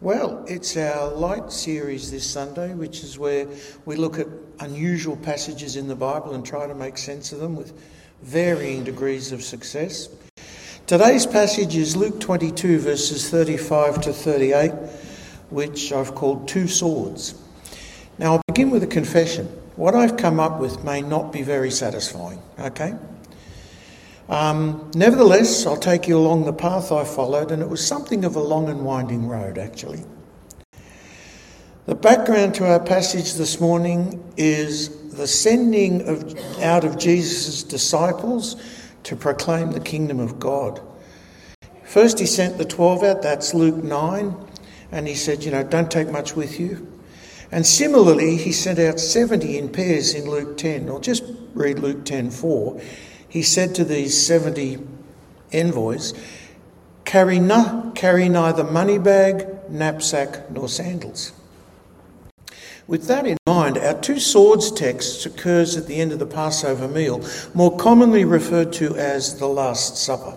Well, it's our light series this Sunday, which is where we look at unusual passages in the Bible and try to make sense of them with varying degrees of success. Today's passage is Luke 22, verses 35 to 38, which I've called Two Swords. Now, I'll begin with a confession. What I've come up with may not be very satisfying, okay? Nevertheless, I'll take you along the path I followed, and it was something of a long and winding road, actually. The background to our passage this morning is the sending out of Jesus' disciples to proclaim the kingdom of God. First he sent the 12 out, that's Luke 9, and he said, don't take much with you. And similarly, he sent out 70 in pairs in Luke 10. I'll just read Luke 10:4. He said to these 70 envoys, carry neither money bag, knapsack, nor sandals. With that in mind, our Two Swords text occurs at the end of the Passover meal, more commonly referred to as the Last Supper.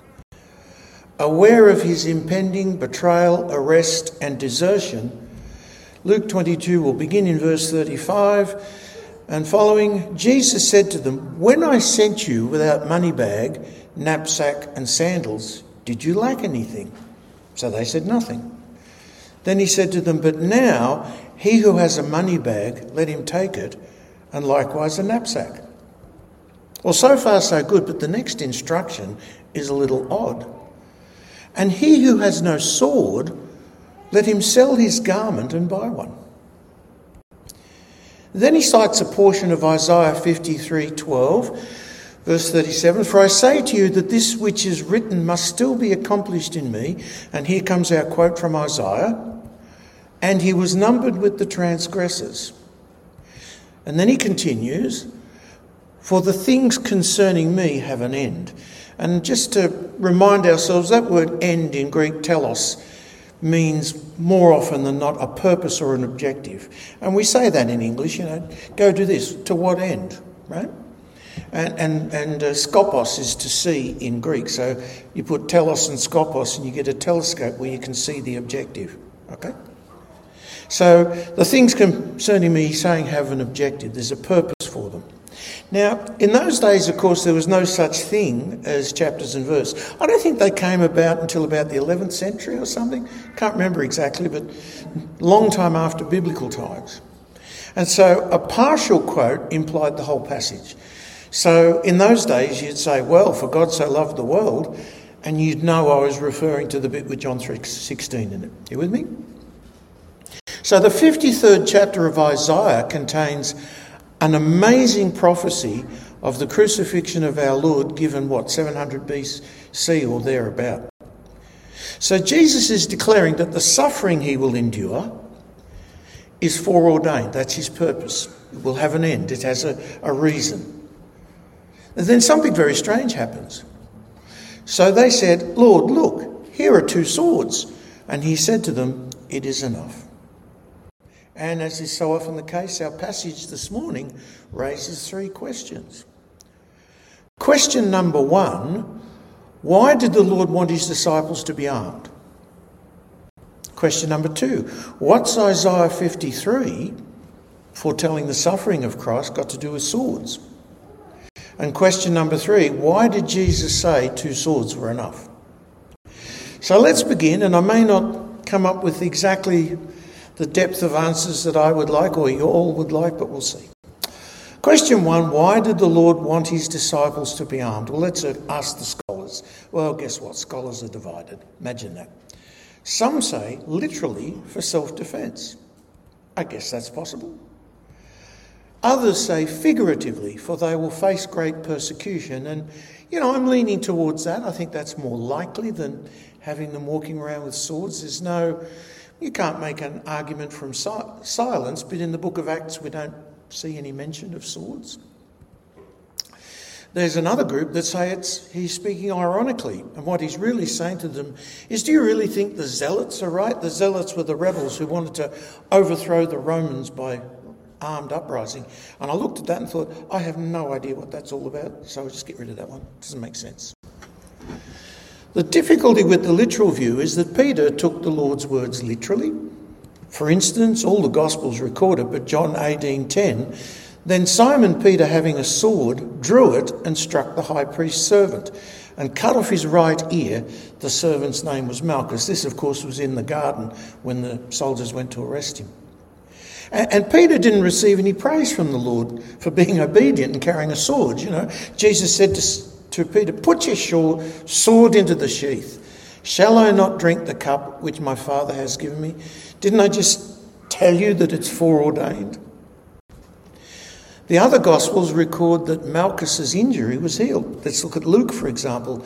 Aware of his impending betrayal, arrest, and desertion, Luke 22 will begin in verse 35 and following. Jesus said to them, when I sent you without money bag, knapsack, and sandals, did you lack anything? So they said nothing. Then he said to them, but now he who has a money bag, let him take it, and likewise a knapsack. Well, so far so good, but the next instruction is a little odd. And he who has no sword, let him sell his garment and buy one. Then he cites a portion of Isaiah 53:12, verse 37. For I say to you that this which is written must still be accomplished in me. And here comes our quote from Isaiah. And he was numbered with the transgressors. And then he continues, for the things concerning me have an end. And just to remind ourselves, that word end in Greek, telos, means more often than not a purpose or an objective. And we say that in English, go do this. To what end, right? And skopos is to see in Greek. So you put telos and skopos and you get a telescope where you can see the objective, okay? So the things concerning me, he's saying, have an objective. There's a purpose for them. Now, in those days, of course, there was no such thing as chapters and verse. I don't think they came about until about the 11th century or something. Can't remember exactly, but long time after biblical times. And so a partial quote implied the whole passage. So in those days, you'd say, well, for God so loved the world, and you'd know I was referring to the bit with John 3:16 in it. You with me? So the 53rd chapter of Isaiah contains an amazing prophecy of the crucifixion of our Lord given, 700 BC or thereabout. So Jesus is declaring that the suffering he will endure is foreordained. That's his purpose. It will have an end. It has a reason. And then something very strange happens. So they said, Lord, look, here are two swords. And he said to them, it is enough. And as is so often the case, our passage this morning raises three questions. Question number one, why did the Lord want his disciples to be armed? Question number two, what's Isaiah 53, foretelling the suffering of Christ, got to do with swords? And question number three, why did Jesus say two swords were enough? So let's begin, and I may not come up with exactly the depth of answers that I would like or you all would like, but we'll see. Question one, why did the Lord want his disciples to be armed? Well, let's ask the scholars. Well, guess what? Scholars are divided. Imagine that. Some say literally for self-defence. I guess that's possible. Others say figuratively, for they will face great persecution. And, I'm leaning towards that. I think that's more likely than having them walking around with swords. You can't make an argument from silence, but in the book of Acts we don't see any mention of swords. There's another group that say he's speaking ironically, and what he's really saying to them is, do you really think the Zealots are right? The Zealots were the rebels who wanted to overthrow the Romans by armed uprising. And I looked at that and thought, I have no idea what that's all about, so I'll just get rid of that one. It doesn't make sense. The difficulty with the literal view is that Peter took the Lord's words literally. For instance, all the Gospels record it, but John 18:10, then Simon Peter, having a sword, drew it and struck the high priest's servant and cut off his right ear. The servant's name was Malchus. This, of course, was in the garden when the soldiers went to arrest him. And Peter didn't receive any praise from the Lord for being obedient and carrying a sword. You know, Jesus said to Peter, put your sword into the sheath. Shall I not drink the cup which my Father has given me? Didn't I just tell you that it's foreordained? The other Gospels record that Malchus's injury was healed. Let's look at Luke, for example,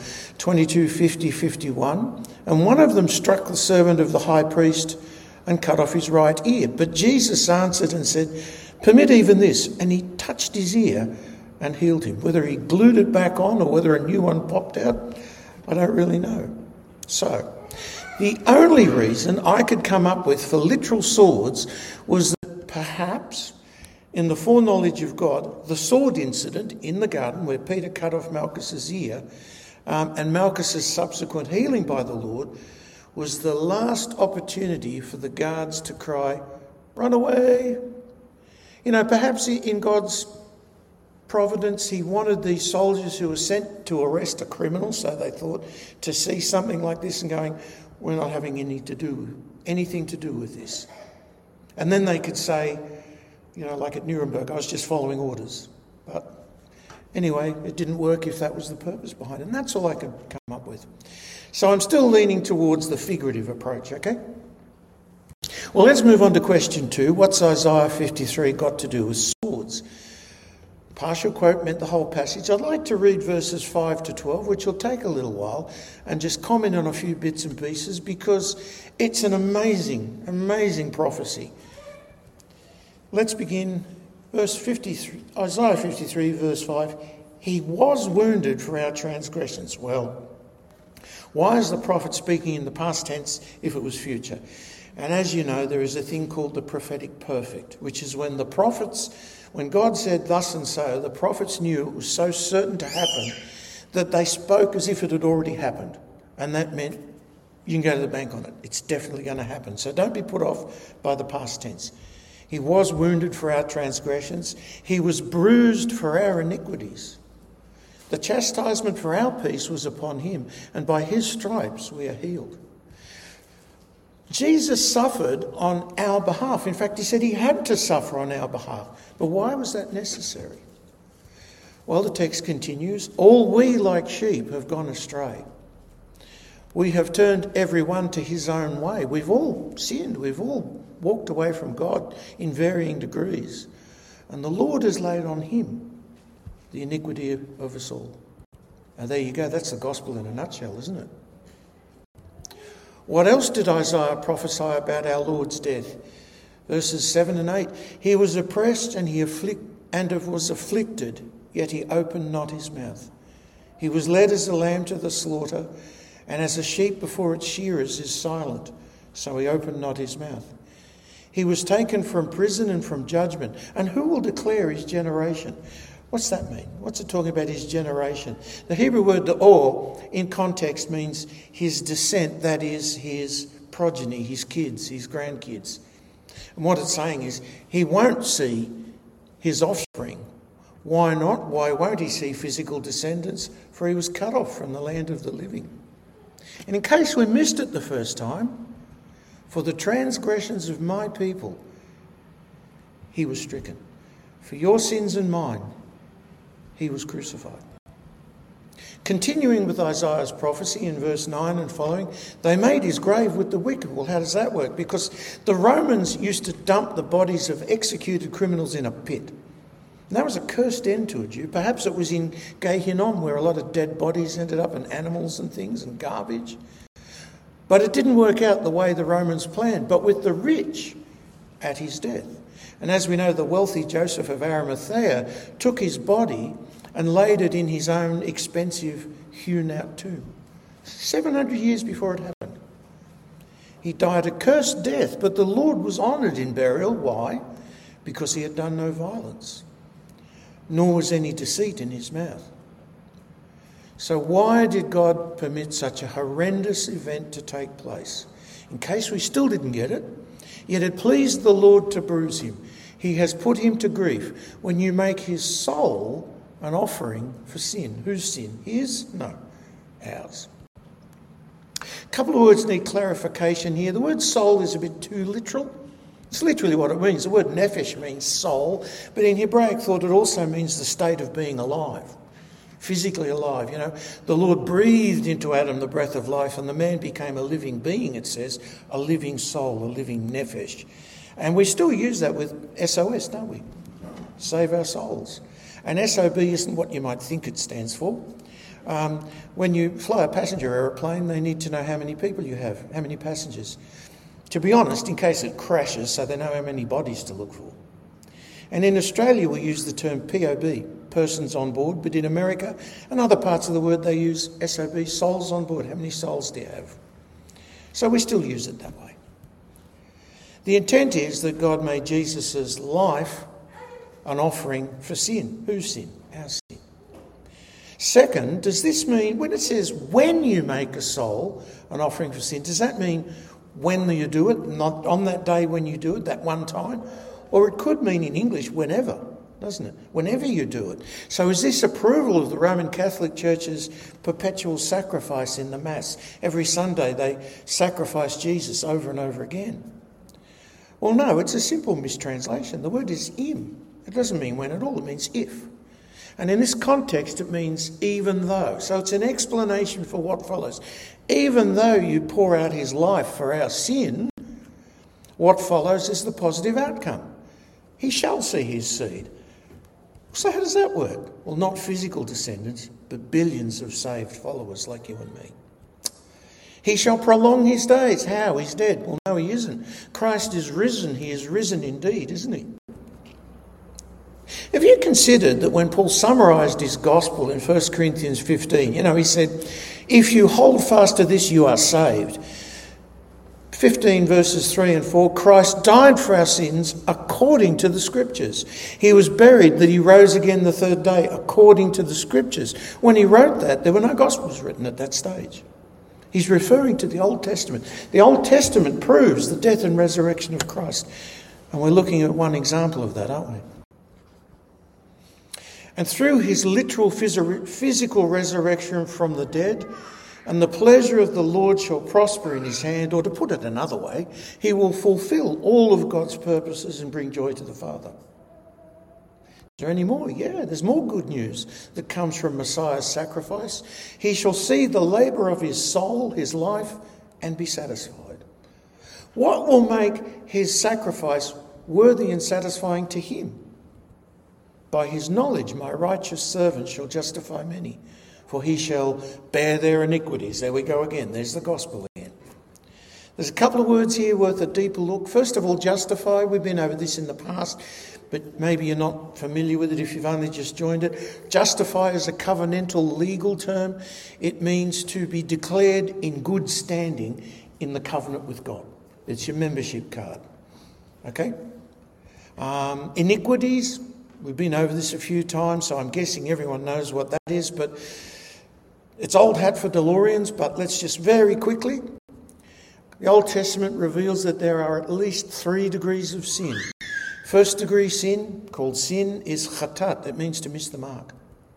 22:50-51. And one of them struck the servant of the high priest and cut off his right ear. But Jesus answered and said, permit even this. And he touched his ear and healed him. Whether he glued it back on or whether a new one popped out, I don't really know. So, the only reason I could come up with for literal swords was that perhaps, in the foreknowledge of God, the sword incident in the garden where Peter cut off Malchus's ear and Malchus's subsequent healing by the Lord was the last opportunity for the guards to cry, run away. You know, perhaps in God's providence, he wanted these soldiers who were sent to arrest a criminal, so they thought, to see something like this and going, we're not having anything to do with this. And then they could say, you know, like at Nuremberg, I was just following orders. But anyway, it didn't work if that was the purpose behind it. And that's all I could come up with. So I'm still leaning towards the figurative approach, okay? Well, let's move on to question 2. What's Isaiah 53 got to do with swords? Partial quote meant the whole passage. I'd like to read verses 5 to 12, which will take a little while, and just comment on a few bits and pieces because it's an amazing, amazing prophecy. Let's begin verse 53, Isaiah 53, verse 5. He was wounded for our transgressions. Well, why is the prophet speaking in the past tense if it was future? And as you know, there is a thing called the prophetic perfect, which is when God said thus and so, the prophets knew it was so certain to happen that they spoke as if it had already happened. And that meant you can go to the bank on it. It's definitely going to happen. So don't be put off by the past tense. He was wounded for our transgressions. He was bruised for our iniquities. The chastisement for our peace was upon him, and by his stripes we are healed. Jesus suffered on our behalf. In fact, he said he had to suffer on our behalf. But why was that necessary? Well, the text continues, all we like sheep have gone astray. We have turned everyone to his own way. We've all sinned. We've all walked away from God in varying degrees. And the Lord has laid on him the iniquity of us all. And there you go. That's the gospel in a nutshell, isn't it? What else did Isaiah prophesy about our Lord's death? Verses 7 and 8. He was oppressed and was afflicted, yet he opened not his mouth. He was led as a lamb to the slaughter, and as a sheep before its shearers is silent, so he opened not his mouth. He was taken from prison and from judgment. And who will declare his generation? What's that mean? What's it talking about, his generation? The Hebrew word da'or in context means his descent, that is his progeny, his kids, his grandkids. And what it's saying is he won't see his offspring. Why not? Why won't he see physical descendants? For he was cut off from the land of the living. And in case we missed it the first time, for the transgressions of my people, he was stricken. For your sins and mine, he was crucified. Continuing with Isaiah's prophecy in verse 9 and following, they made his grave with the wicked. Well, how does that work? Because the Romans used to dump the bodies of executed criminals in a pit. And that was a cursed end to a Jew. Perhaps it was in Gehinnom where a lot of dead bodies ended up and animals and things and garbage. But it didn't work out the way the Romans planned, but with the rich at his death. And as we know, the wealthy Joseph of Arimathea took his body and laid it in his own expensive hewn-out tomb. 700 years before it happened. He died a cursed death, but the Lord was honoured in burial. Why? Because he had done no violence, nor was any deceit in his mouth. So why did God permit such a horrendous event to take place? In case we still didn't get it, yet it pleased the Lord to bruise him. He has put him to grief when you make his soul an offering for sin. Whose sin? His? No, ours. A couple of words need clarification here. The word soul is a bit too literal. It's literally what it means. The word nephesh means soul, but in Hebraic thought it also means the state of being alive, physically alive. You know, the Lord breathed into Adam the breath of life and the man became a living being, it says, a living soul, a living nephesh. And we still use that with SOS, don't we? Save our souls. And SOB isn't what you might think it stands for. When you fly a passenger aeroplane, they need to know how many people you have, how many passengers. To be honest, in case it crashes, so they know how many bodies to look for. And in Australia, we use the term POB, persons on board, but in America and other parts of the world, they use SOB, souls on board. How many souls do you have? So we still use it that way. The intent is that God made Jesus' life an offering for sin. Whose sin? Our sin. Second, does this mean, when it says when you make a soul an offering for sin, does that mean when you do it, not on that day when you do it, that one time? Or it could mean in English whenever, doesn't it? Whenever you do it. So is this approval of the Roman Catholic Church's perpetual sacrifice in the Mass? Every Sunday they sacrifice Jesus over and over again. Well, no, it's a simple mistranslation. The word is im. It doesn't mean when at all, it means if. And in this context, it means even though. So it's an explanation for what follows. Even though you pour out his life for our sin, what follows is the positive outcome. He shall see his seed. So how does that work? Well, not physical descendants, but billions of saved followers like you and me. He shall prolong his days. How? He's dead. Well, no, he isn't. Christ is risen. He is risen indeed, isn't he? Have you considered that when Paul summarised his gospel in 1 Corinthians 15, he said, if you hold fast to this, you are saved. 15 verses 3 and 4, Christ died for our sins according to the Scriptures. He was buried, that he rose again the third day according to the Scriptures. When he wrote that, there were no Gospels written at that stage. He's referring to the Old Testament. The Old Testament proves the death and resurrection of Christ. And we're looking at one example of that, aren't we? And through his literal physical resurrection from the dead, and the pleasure of the Lord shall prosper in his hand, or to put it another way, he will fulfill all of God's purposes and bring joy to the Father. Is there any more? Yeah, there's more good news that comes from Messiah's sacrifice. He shall see the labour of his soul, his life, and be satisfied. What will make his sacrifice worthy and satisfying to him? By his knowledge, my righteous servant shall justify many, for he shall bear their iniquities. There we go again. There's the gospel again. There's a couple of words here worth a deeper look. First of all, justify. We've been over this in the past, but maybe you're not familiar with it if you've only just joined it. Justify is a covenantal legal term. It means to be declared in good standing in the covenant with God. It's your membership card. Okay? Iniquities. We've been over this a few times, so I'm guessing everyone knows what that is, but it's old hat for DeLoreans, but let's just very quickly. The Old Testament reveals that there are at least 3 degrees of sin. First degree sin, called sin, is chatat. It means to miss the mark.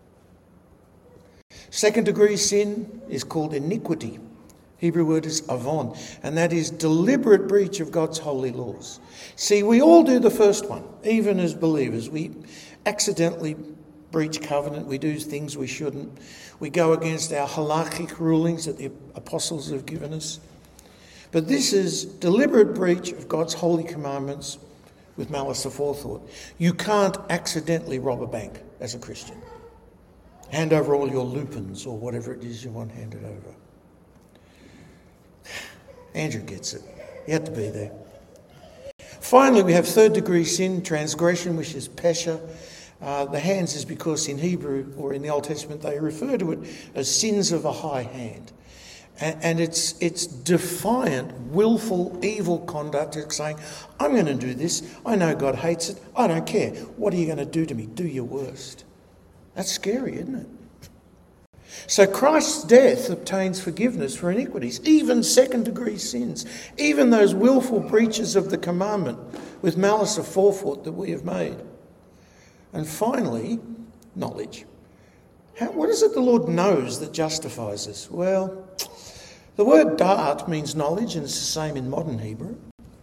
Second degree sin is called iniquity. Hebrew word is avon, and that is deliberate breach of God's holy laws. See, we all do the first one, even as believers. We accidentally breach covenant. We do things we shouldn't. We go against our halachic rulings that the apostles have given us. But this is deliberate breach of God's holy commandments with malice aforethought. You can't accidentally rob a bank as a Christian. Hand over all your lupins or whatever it is you want handed over. Andrew gets it. You had to be there. Finally, we have third degree sin, transgression, which is pesha. The hands is because in Hebrew or in the Old Testament they refer to it as sins of a high hand. And it's defiant, willful, evil conduct. It's saying, I'm going to do this. I know God hates it. I don't care. What are you going to do to me? Do your worst. That's scary, isn't it? So Christ's death obtains forgiveness for iniquities, even second-degree sins, even those willful breaches of the commandment with malice aforethought that we have made. And finally, knowledge. What is it the Lord knows that justifies us? Well, the word da'at means knowledge, and it's the same in modern Hebrew.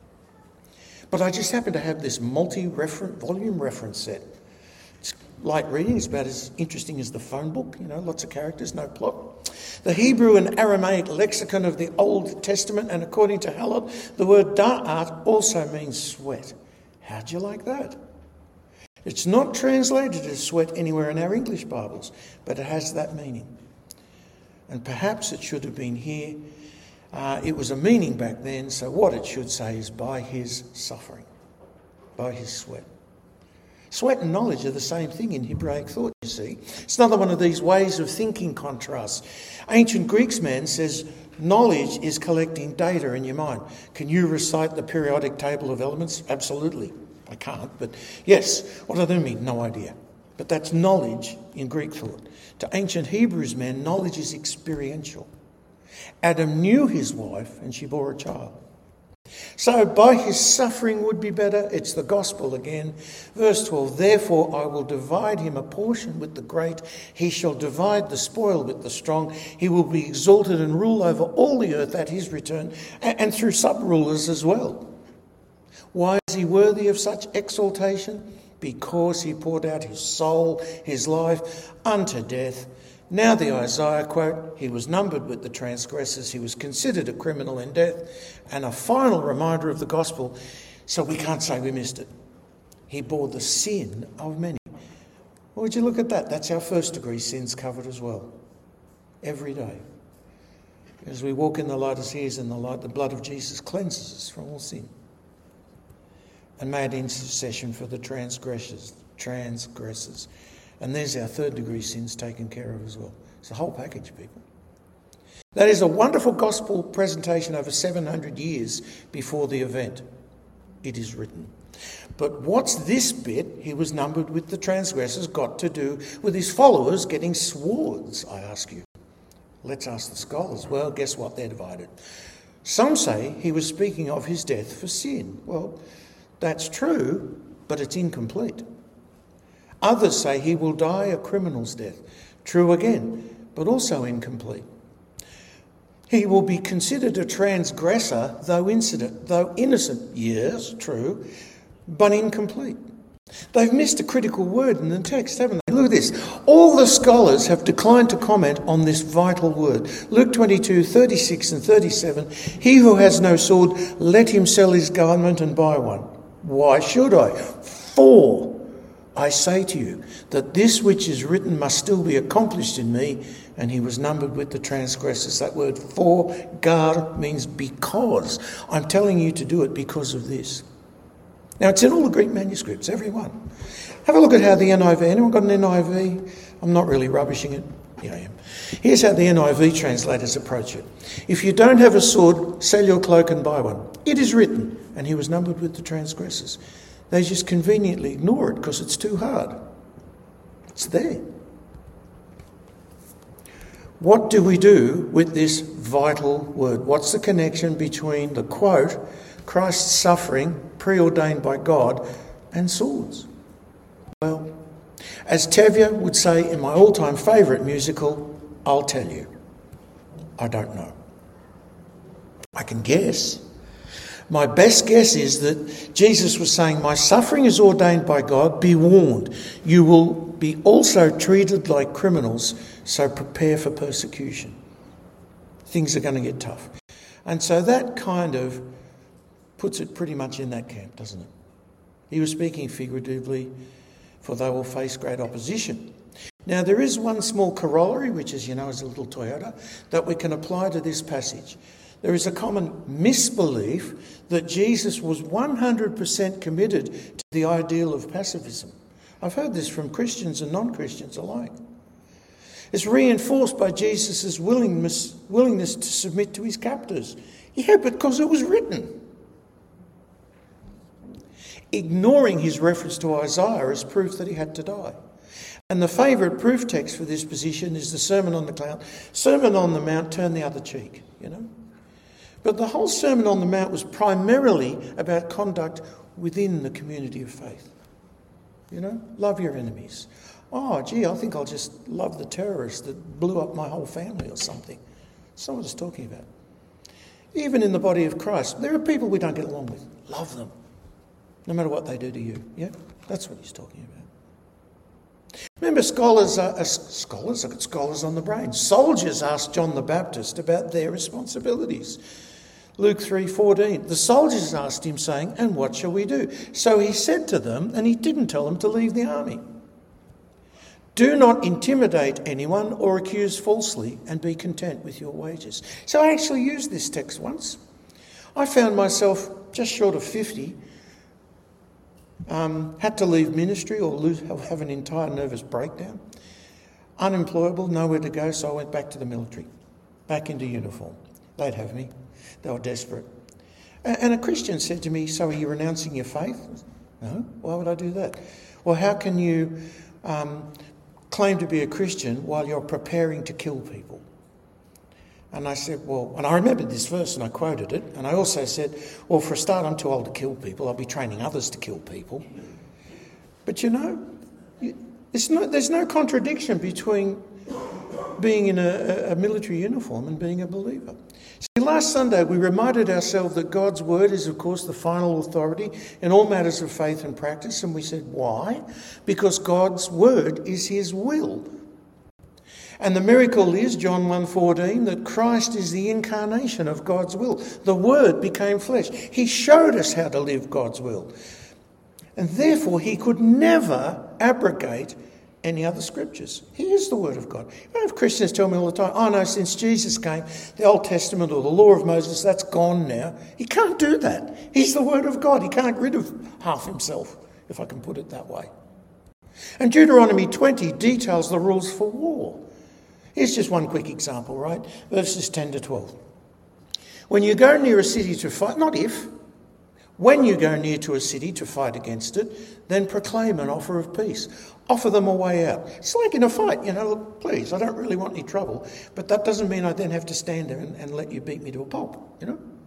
But I just happen to have this volume reference set. It's light reading. It's about as interesting as the phone book. Lots of characters, no plot. The Hebrew and Aramaic lexicon of the Old Testament, and according to Hallett, the word da'at also means sweat. How'd you like that? It's not translated as sweat anywhere in our English Bibles, but it has that meaning. And perhaps it should have been here. It was a meaning back then, so what it should say is by his suffering, by his sweat. Sweat and knowledge are the same thing in Hebraic thought, you see. It's another one of these ways of thinking contrasts. Ancient Greek's man says knowledge is collecting data in your mind. Can you recite the periodic table of elements? Absolutely. I can't, but yes. What do they mean? No idea. But that's knowledge in Greek thought. To ancient Hebrews man, knowledge is experiential. Adam knew his wife and she bore a child. So by his suffering would be better. It's the gospel again. Verse 12, therefore I will divide him a portion with the great. He shall divide the spoil with the strong. He will be exalted and rule over all the earth at his return, and through sub-rulers as well. Why is he worthy of such exaltation? Because he poured out his soul, his life, unto death. Now the Isaiah quote, he was numbered with the transgressors, he was considered a criminal in death, and a final reminder of the gospel, so we can't say we missed it. He bore the sin of many. Well, would you look at that? That's our first degree sins covered as well. Every day. As we walk in the light as he is in the light, the blood of Jesus cleanses us from all sin. And made intercession for the transgressors. And there's our third degree sins taken care of as well. It's a whole package, people. That is a wonderful gospel presentation over 700 years before the event. It is written. But what's this bit, he was numbered with the transgressors, got to do with his followers getting swords, I ask you? Let's ask the scholars. Well, guess what? They're divided. Some say he was speaking of his death for sin. Well, that's true, but it's incomplete. Others say he will die a criminal's death. True again, but also incomplete. He will be considered a transgressor, though innocent. Yes, true, but incomplete. They've missed a critical word in the text, haven't they? Look at this. All the scholars have declined to comment on this vital word. Luke 22, 36 and 37. He who has no sword, let him sell his garment and buy one. Why should I? For I say to you that this which is written must still be accomplished in me, and he was numbered with the transgressors. That word for, gar, means because. I'm telling you to do it because of this. Now, it's in all the Greek manuscripts, every one. Have a look at how the NIV, anyone got an NIV? I'm not really rubbishing it. Yeah, I am. Here's how the NIV translators approach it. If you don't have a sword, sell your cloak and buy one. It is written, and he was numbered with the transgressors. They just conveniently ignore it because it's too hard. It's there. What do we do with this vital word? What's the connection between the quote, Christ's suffering, preordained by God, and swords? Well, as Tevye would say in my all-time favourite musical, I'll tell you. I don't know. I can guess. My best guess is that Jesus was saying, my suffering is ordained by God, be warned. You will be also treated like criminals, so prepare for persecution. Things are going to get tough. And so that kind of puts it pretty much in that camp, doesn't it? He was speaking figuratively, for they will face great opposition. Now, there is one small corollary, which, as you know, is a little Toyota, that we can apply to this passage. There is a common misbelief that Jesus was 100% committed to the ideal of pacifism. I've heard this from Christians and non-Christians alike. It's reinforced by Jesus' willingness to submit to his captors. Yeah, but because it was written. Ignoring his reference to Isaiah is proof that he had to die. And the favourite proof text for this position is the Sermon on the Mount. Sermon on the Mount, turn the other cheek, But the whole Sermon on the Mount was primarily about conduct within the community of faith. Love your enemies. Oh, gee, I think I'll just love the terrorist that blew up my whole family or something. That's not what it's talking about. Even in the body of Christ, there are people we don't get along with. Love them, no matter what they do to you. Yeah, that's what he's talking about. Remember, scholars I've got scholars on the brain. Soldiers asked John the Baptist about their responsibilities. Luke 3:14, the soldiers asked him, saying, and what shall we do? So he said to them, and he didn't tell them to leave the army. Do not intimidate anyone or accuse falsely, and be content with your wages. So I actually used this text once. I found myself just short of 50, had to leave ministry or have an entire nervous breakdown. Unemployable, nowhere to go, so I went back to the military, back into uniform. They'd have me. They were desperate. And a Christian said to me, so are you renouncing your faith? No, why would I do that? Well, how can you claim to be a Christian while you're preparing to kill people? And I said, well, and I remembered this verse and I quoted it. And I also said, well, for a start, I'm too old to kill people. I'll be training others to kill people. But there's no contradiction between being in a military uniform and being a believer. See, last Sunday we reminded ourselves that God's word is, of course, the final authority in all matters of faith and practice. And we said, why? Because God's word is his will. And the miracle is, John 1:14, that Christ is the incarnation of God's will. The Word became flesh. He showed us how to live God's will. And therefore, he could never abrogate any other scriptures. He is the Word of God. I have Christians tell me all the time, oh no, since Jesus came, the Old Testament or the law of Moses, that's gone now. He can't do that. He's the Word of God. He can't get rid of half himself, if I can put it that way. And Deuteronomy 20 details the rules for war. Here's just one quick example, right? Verses 10 to 12. When you go near a city to fight, not if, when you go near to a city to fight against it, then proclaim an offer of peace. Offer them a way out. It's like in a fight, look, please, I don't really want any trouble, but that doesn't mean I then have to stand there and let you beat me to a pulp,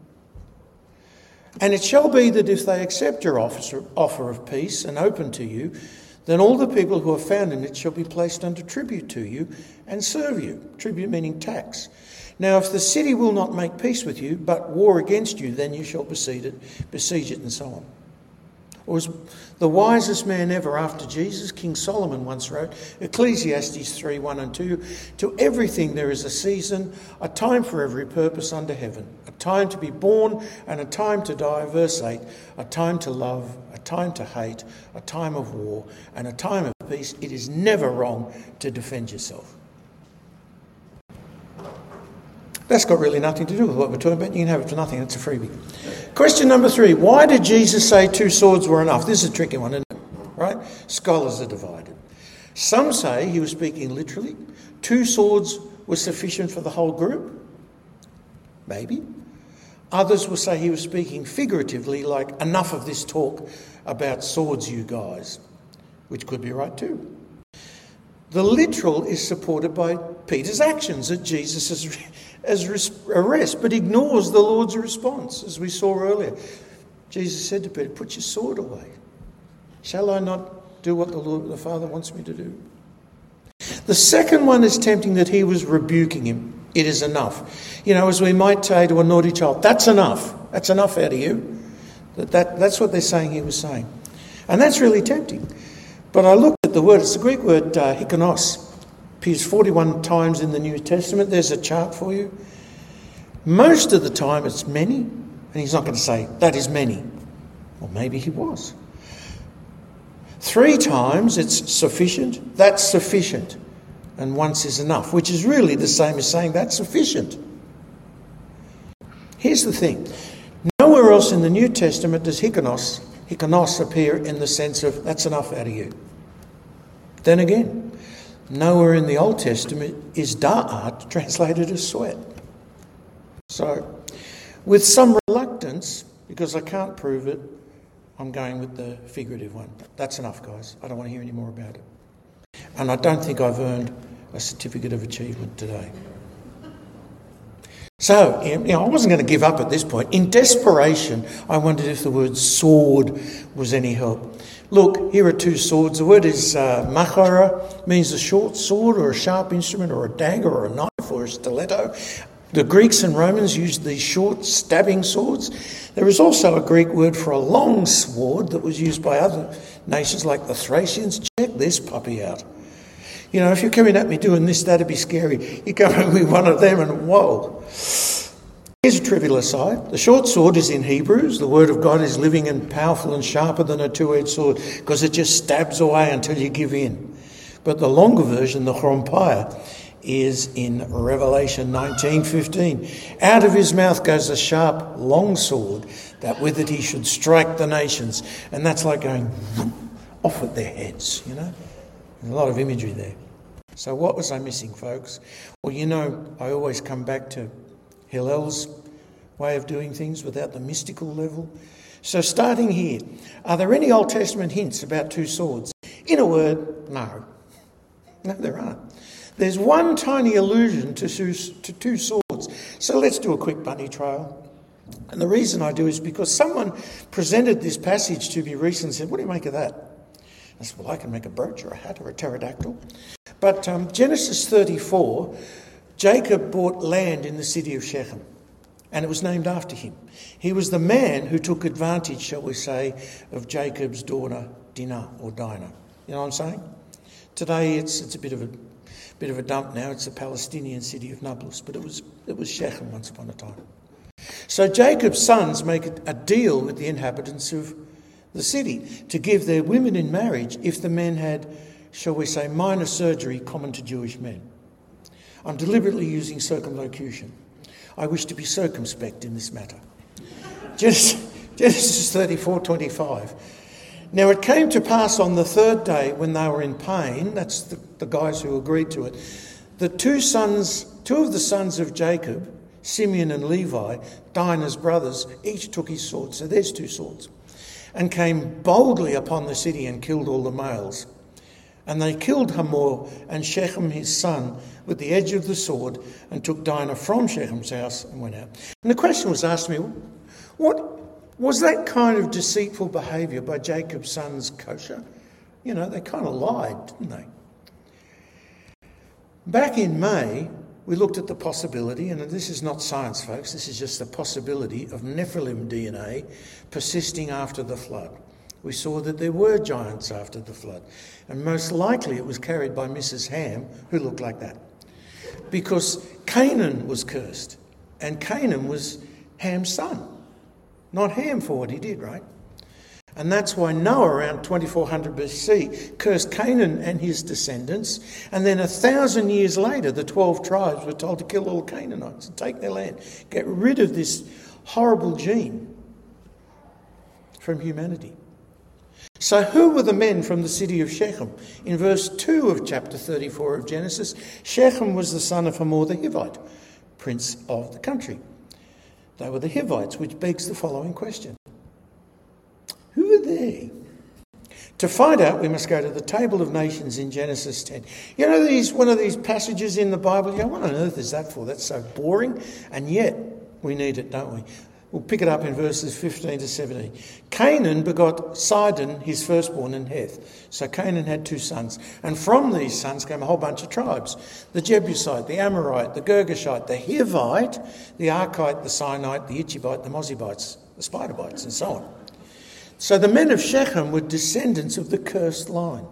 And it shall be that if they accept your offer of peace and open to you, then all the people who are found in it shall be placed under tribute to you and serve you. Tribute meaning tax. Now, if the city will not make peace with you, but war against you, then you shall besiege it, and so on. Or as the wisest man ever after Jesus, King Solomon once wrote, Ecclesiastes 3:1 and 2, to everything there is a season, a time for every purpose under heaven, a time to be born and a time to die, verse 8, a time to love, a time to hate, a time of war, and a time of peace. It is never wrong to defend yourself. That's got really nothing to do with what we're talking about. You can have it for nothing. It's a freebie. Question number 3. Why did Jesus say 2 swords were enough? This is a tricky one, isn't it? Right? Scholars are divided. Some say he was speaking literally. 2 swords were sufficient for the whole group. Maybe. Others will say he was speaking figuratively, like, enough of this talk about swords, you guys. Which could be right too. The literal is supported by Peter's actions at Jesus' arrest, but ignores the Lord's response, as we saw earlier. Jesus said to Peter, put your sword away. Shall I not do what the Father wants me to do? The second one is tempting, that he was rebuking him. It is enough. As we might say to a naughty child, that's enough. That's enough out of you. That's what they're saying he was saying. And that's really tempting. But I looked at the word, it's the Greek word hikonos. Appears 41 times in the New Testament. There's a chart for you. Most of the time it's many, and he's not going to say, that is many. Or maybe he was. 3 times it's sufficient, that's sufficient. And once is enough, which is really the same as saying that's sufficient. Here's the thing. Nowhere else in the New Testament does hikonos appear in the sense of that's enough out of you. Then again, nowhere in the Old Testament is da'at translated as sweat. So, with some reluctance, because I can't prove it, I'm going with the figurative one. That's enough, guys. I don't want to hear any more about it. And I don't think I've earned a certificate of achievement today. So, I wasn't going to give up at this point. In desperation, I wondered if the word sword was any help. Look, here are two swords. The word is machara, means a short sword or a sharp instrument or a dagger or a knife or a stiletto. The Greeks and Romans used these short stabbing swords. There is also a Greek word for a long sword that was used by other nations like the Thracians. Check this puppy out. If you're coming at me doing this, that'd be scary. You come at me with one of them and whoa. Here's a trivial aside. The short sword is in Hebrews. The word of God is living and powerful and sharper than a two-edged sword because it just stabs away until you give in. But the longer version, the chrompire, is in Revelation 19:15. Out of his mouth goes a sharp, long sword, that with it he should strike the nations. And that's like going off at their heads, There's a lot of imagery there. So what was I missing, folks? Well, I always come back to Hillel's way of doing things without the mystical level. So starting here, are there any Old Testament hints about two swords? In a word, no. No, there aren't. There's one tiny allusion to two swords. So let's do a quick bunny trail. And the reason I do is because someone presented this passage to me recently and said, what do you make of that? I said, well, I can make a brooch or a hat or a pterodactyl. But Genesis 34, Jacob bought land in the city of Shechem, and it was named after him. He was the man who took advantage, shall we say, of Jacob's daughter Dinah or Dinah. You know what I'm saying? Today it's a bit of a dump now. It's the Palestinian city of Nablus, but it was Shechem once upon a time. So Jacob's sons make a deal with the inhabitants of the city to give their women in marriage if the men had, shall we say, minor surgery common to Jewish men. I'm deliberately using circumlocution. I wish to be circumspect in this matter. Genesis 34:25. Now it came to pass on the third day when they were in pain, that's the guys who agreed to it, the two of the sons of Jacob, Simeon and Levi, Dinah's brothers, each took his sword. So there's two swords. And came boldly upon the city and killed all the males. And they killed Hamor and Shechem his son with the edge of the sword and took Dinah from Shechem's house and went out. And the question was asked to me, what was that kind of deceitful behaviour by Jacob's sons kosher? They kind of lied, didn't they? Back in May, we looked at the possibility, and this is not science, folks, this is just the possibility of Nephilim DNA persisting after the flood. We saw that there were giants after the flood, and most likely it was carried by Mrs. Ham, who looked like that. Because Canaan was cursed, and Canaan was Ham's son. Not Ham for what he did, right? And that's why Noah, around 2400 BC, cursed Canaan and his descendants. And then 1,000 years later, the 12 tribes were told to kill all the Canaanites and take their land. Get rid of this horrible gene from humanity. So who were the men from the city of Shechem? In verse 2 of chapter 34 of Genesis, Shechem was the son of Hamor the Hivite, prince of the country. They were the Hivites, which begs the following question. Who are they? To find out, we must go to the Table of Nations in Genesis 10. One of these passages in the Bible, what on earth is that for? That's so boring, and yet we need it, don't we? We'll pick it up in verses 15 to 17. Canaan begot Sidon, his firstborn, and Heth. So Canaan had two sons. And from these sons came a whole bunch of tribes. The Jebusite, the Amorite, the Girgashite, the Hivite, the Arkite, the Sinite, the Ichibite, the Mozibites, the Spiderbites, and so on. So the men of Shechem were descendants of the cursed line.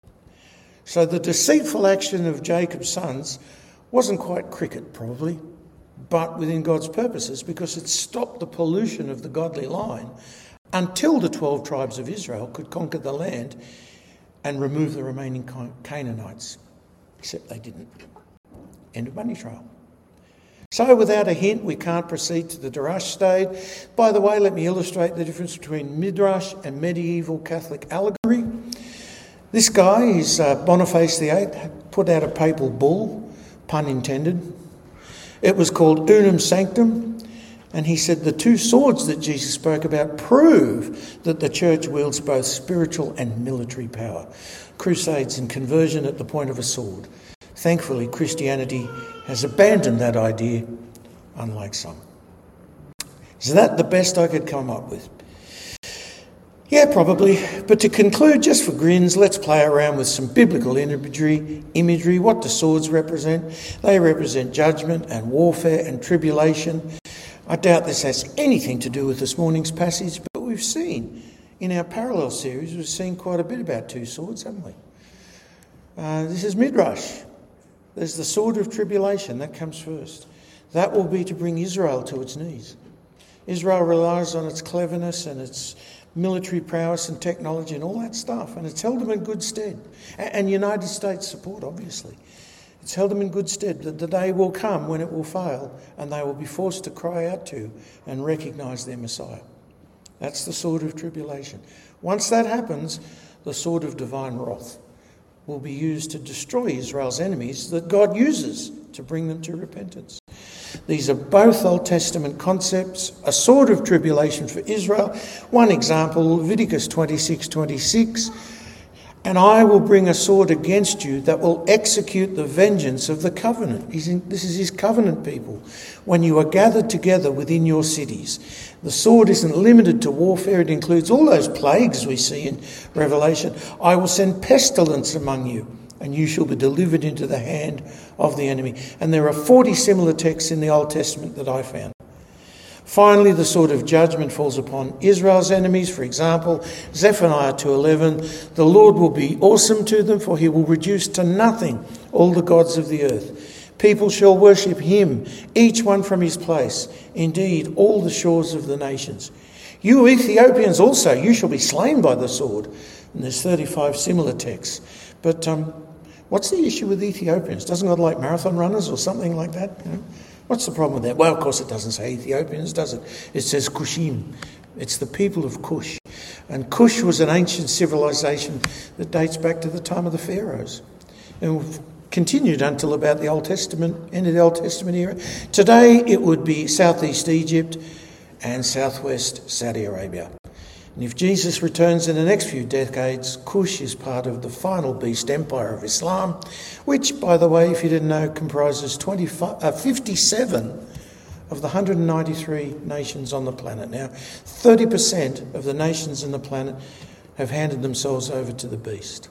So the deceitful action of Jacob's sons wasn't quite cricket, probably, but within God's purposes, because it stopped the pollution of the godly line until the 12 tribes of Israel could conquer the land and remove the remaining Canaanites. Except they didn't. End of bunny trail. So without a hint, we can't proceed to the Darash stage. By the way, let me illustrate the difference between Midrash and medieval Catholic allegory. This guy, is Boniface VIII, put out a papal bull, pun intended. It was called Unum Sanctum, And he said the two swords that Jesus spoke about prove that the church wields both spiritual and military power. Crusades and conversion at the point of a sword. Thankfully, Christianity has abandoned that idea, unlike some. Is that the best I could come up with? Yeah, probably. But to conclude, just for grins, let's play around with some biblical imagery. What do swords represent? They represent judgment and warfare and tribulation. I doubt this has anything to do with this morning's passage, but we've seen in our parallel series, we've seen quite a bit about two swords, haven't we? This is Midrash. There's the sword of tribulation, that comes first. That will be to bring Israel to its knees. Israel relies on its cleverness and its military prowess and technology and all that stuff, and it's held them in good stead. And United States support, obviously. It's held them in good stead that the day will come when it will fail and they will be forced to cry out to and recognise their Messiah. That's the sword of tribulation. Once that happens, the sword of divine wrath will be used to destroy Israel's enemies that God uses to bring them to repentance. These are both Old Testament concepts, a sword of tribulation for Israel. One example, Leviticus 26:26. And I will bring a sword against you that will execute the vengeance of the covenant. This is his covenant people. When you are gathered together within your cities. The sword isn't limited to warfare. It includes all those plagues we see in Revelation. I will send pestilence among you, and you shall be delivered into the hand of the enemy. And there are 40 similar texts in the Old Testament that I found. Finally, the sword of judgment falls upon Israel's enemies. For example, Zephaniah 2:11, the Lord will be awesome to them, for he will reduce to nothing all the gods of the earth. People shall worship him, each one from his place. Indeed, all the shores of the nations. You Ethiopians also, you shall be slain by the sword. And there's 35 similar texts. But what's the issue with Ethiopians? Doesn't God like marathon runners or something like that? You know? What's the problem with that? Well, of course it doesn't say Ethiopians, does it? It says Kushim. It's the people of Cush. And Cush was an ancient civilization that dates back to the time of the pharaohs. And continued until about the Old Testament, end of the Old Testament era. Today it would be southeast Egypt and southwest Saudi Arabia. And if Jesus returns in the next few decades, Cush is part of the final beast empire of Islam, which, by the way, if you didn't know, comprises 57 of the 193 nations on the planet. Now, 30% of the nations on the planet have handed themselves over to the beast,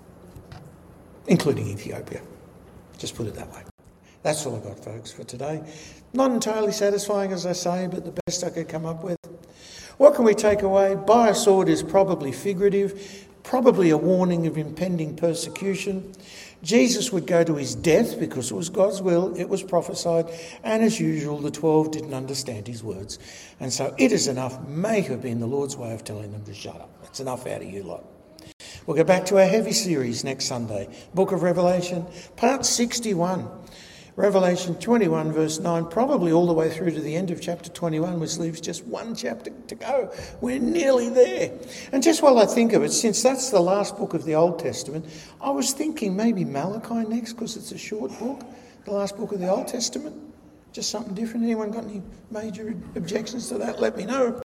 including Ethiopia. Just put it that way. That's all I've got, folks, for today. Not entirely satisfying, as I say, but the best I could come up with. What can we take away? By a sword is probably figurative, probably a warning of impending persecution. Jesus would go to his death because it was God's will, it was prophesied, and as usual, the 12 didn't understand his words. And so it is enough, may have been the Lord's way of telling them to shut up. It's enough out of you lot. We'll go back to our heavy series next Sunday. Book of Revelation, part 61. Revelation 21 verse 9, probably all the way through to the end of chapter 21, which leaves just one chapter to go. We're nearly there. And just while I think of it, since that's the last book of the Old Testament, I was thinking maybe Malachi next because it's a short book, the last book of the Old Testament. Just something different. Anyone got any major objections to that? Let me know.